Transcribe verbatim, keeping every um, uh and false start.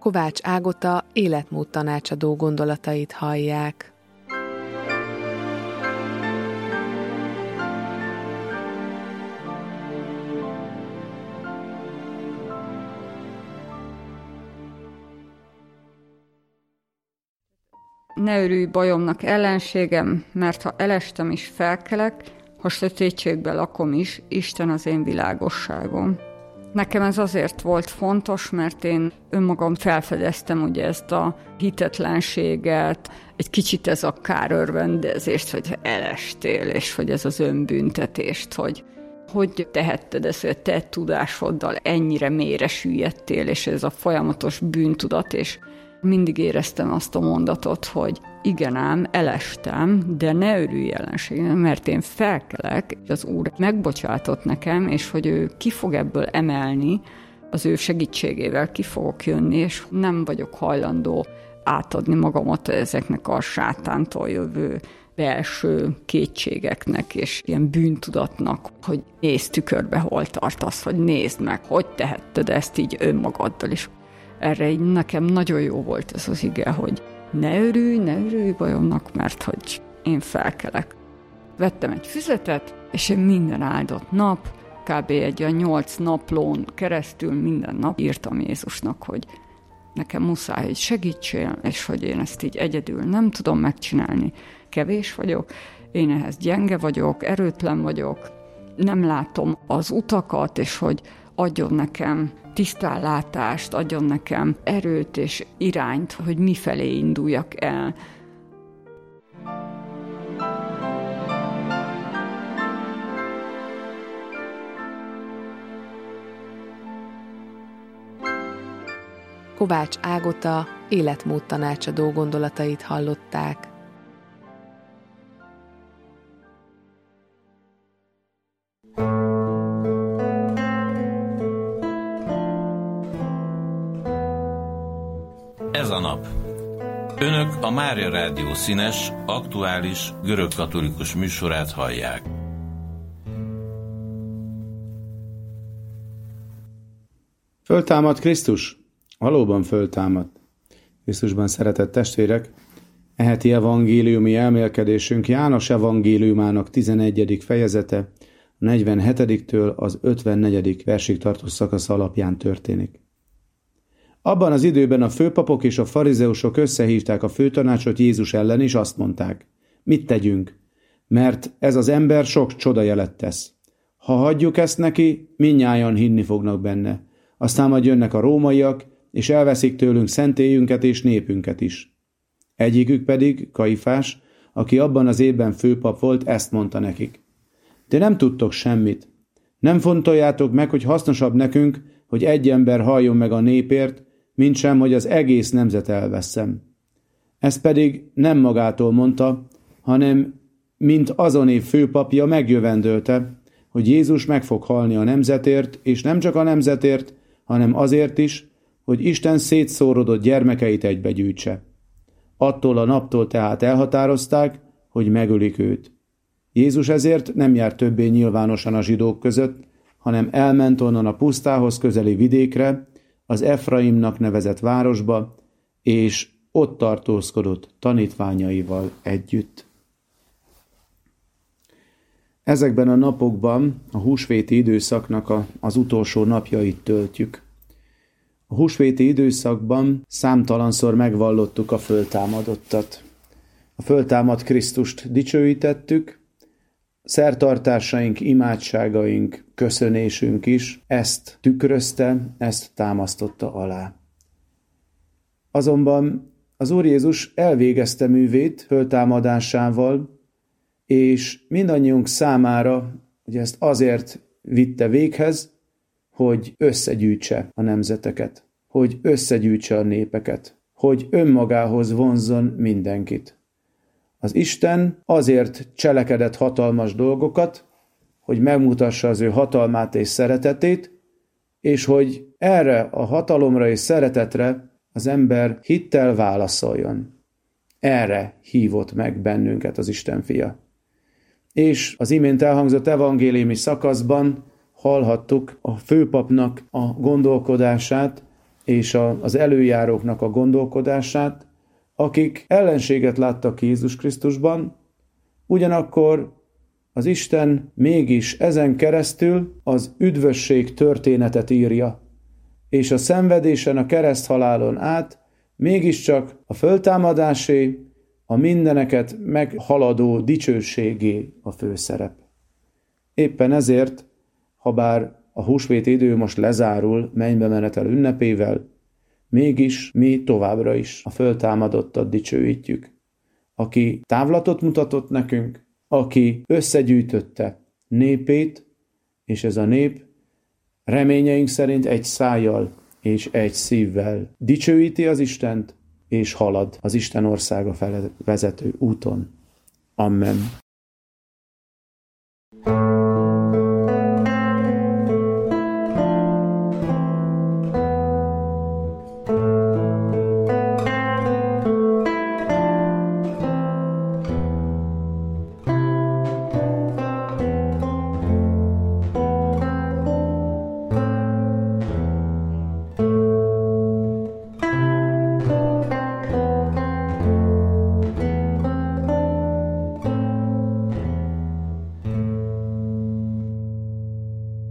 Kovács Ágota életmód tanácsadó gondolatait hallják. Ne örülj bajomnak, ellenségem, mert ha elestem is felkelek, ha sötétségben lakom is, Isten az én világosságom. Nekem ez azért volt fontos, mert én önmagam felfedeztem ugye ezt a hitetlenséget, egy kicsit ez a kárörvendezést, hogy elestél, és hogy ez az önbüntetést, hogy hogy tehetted ezt, hogy te tudásoddal ennyire mélyre süllyedtél, és ez a folyamatos bűntudat, és mindig éreztem azt a mondatot, hogy igen ám, elestem, de ne örülj ellenségem, mert én felkelek, és az Úr megbocsátott nekem, és hogy ő ki fog ebből emelni, az ő segítségével ki fogok jönni, és nem vagyok hajlandó átadni magamat ezeknek a sátántól jövő belső kétségeknek, és ilyen bűntudatnak, hogy nézd tükörbe, hol tartasz, hogy nézd meg, hogy tehetted ezt így önmagaddal is. Erre így nekem nagyon jó volt ez az ige, hogy ne örülj, ne örülj bajomnak, mert hogy én felkelek. Vettem egy füzetet, és én minden áldott nap, kb. Egy a nyolc naplón keresztül minden nap írtam Jézusnak, hogy nekem muszáj, hogy segítsél, és hogy én ezt így egyedül nem tudom megcsinálni. Kevés vagyok, én ehhez gyenge vagyok, erőtlen vagyok, nem látom az utakat, és hogy adjon nekem tisztánlátást, adjon nekem erőt és irányt, hogy mifelé induljak el. Kovács Ágota életmód tanácsadó gondolatait hallották. Ez a nap. Önök a Mária Rádió színes, aktuális, görögkatolikus műsorát hallják. Föltámad Krisztus? Valóban föltámad. Krisztusban szeretett testvérek, e heti evangéliumi elmélkedésünk János evangéliumának tizenegyedik fejezete, a negyvenhetediktől az ötvennegyedik versig tartó szakasz alapján történik. Abban az időben a főpapok és a farizeusok összehívták a főtanácsot Jézus ellen, és azt mondták, mit tegyünk, mert ez az ember sok csodajelet tesz. Ha hagyjuk ezt neki, mindnyájan hinni fognak benne. Aztán majd jönnek a rómaiak, és elveszik tőlünk szentélyünket és népünket is. Egyikük pedig, Kaifás, aki abban az évben főpap volt, ezt mondta nekik. De nem tudtok semmit. Nem fontoljátok meg, hogy hasznosabb nekünk, hogy egy ember halljon meg a népért, mint sem, hogy az egész nemzet elveszem. Ezt pedig nem magától mondta, hanem mint azon év főpapja megjövendölte, hogy Jézus meg fog halni a nemzetért, és nem csak a nemzetért, hanem azért is, hogy Isten szétszórodott gyermekeit egybegyűjtse. Attól a naptól tehát elhatározták, hogy megölik őt. Jézus ezért nem járt többé nyilvánosan a zsidók között, hanem elment onnan a pusztához közeli vidékre, az Efraimnak nevezett városba, és ott tartózkodott tanítványaival együtt. Ezekben a napokban a húsvéti időszaknak a, az utolsó napjait töltjük. A húsvéti időszakban számtalanszor megvallottuk a föltámadottat. A föltámadt Krisztust dicsőítettük, szertartásaink, imádságaink, köszönésünk is ezt tükrözte, ezt támasztotta alá. Azonban az Úr Jézus elvégezte művét föltámadásával, és mindannyiunk számára, hogy ezt azért vitte véghez, hogy összegyűjtse a nemzeteket, hogy összegyűjtse a népeket, hogy önmagához vonzzon mindenkit. Az Isten azért cselekedett hatalmas dolgokat, hogy megmutassa az ő hatalmát és szeretetét, és hogy erre a hatalomra és szeretetre az ember hittel válaszoljon. Erre hívott meg bennünket az Isten fia. És az imént elhangzott evangéliumi szakaszban hallhattuk a főpapnak a gondolkodását, és a, az előjáróknak a gondolkodását, akik ellenséget láttak Jézus Krisztusban, ugyanakkor az Isten mégis ezen keresztül az üdvösség történetet írja, és a szenvedésen, a kereszthalálon át mégiscsak a föltámadásé, a mindeneket meghaladó dicsőségé a főszerep. Éppen ezért, habár a húsvét idő most lezárul mennybe menetel ünnepével, mégis mi továbbra is a föltámadottat dicsőítjük, aki távlatot mutatott nekünk, aki összegyűjtötte népét, és ez a nép reményeink szerint egy szájjal és egy szívvel dicsőíti az Istent, és halad az Isten országa felé vezető úton. Amen.